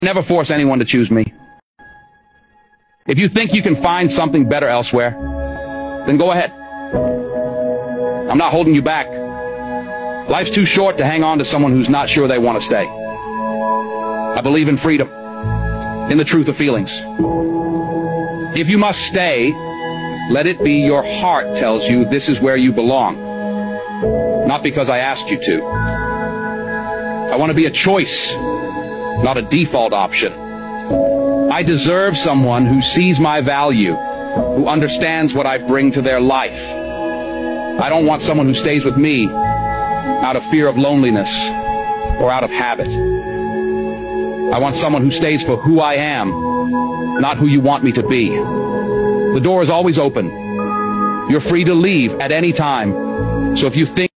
Never force anyone to choose me. If you think you can find something better elsewhere, then go ahead. I'm not holding you back. Life's too short to hang on to someone who's not sure they want to stay. I believe in freedom, in the truth of feelings. If you must stay, let it be your heart tells you this is where you belong, not because I asked you to. I want to be a choice, not a default option. I deserve someone who sees my value, who understands what I bring to their life. I don't want someone who stays with me out of fear of loneliness or out of habit. I want someone who stays for who I am, not who you want me to be. The door is always open. You're free to leave at any time. So if you think